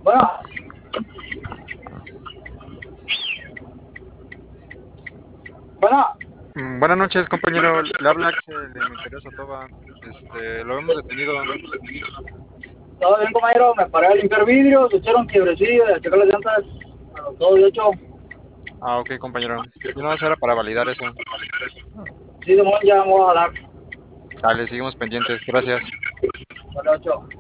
Bueno, bueno, Buenas noches, compañero. Le habla Axel de mi interés Sotoba. Lo hemos detenido. todo bien, compañero. Me paré a limpiar vidrios, echaron quiebrecillo, a checar las llantas. Bueno, todo de hecho. Ah, ok, compañero. Yo no era para validar eso. Sí, de momento ya me voy a jalar. Dale, seguimos pendientes. Gracias. Bueno, 8.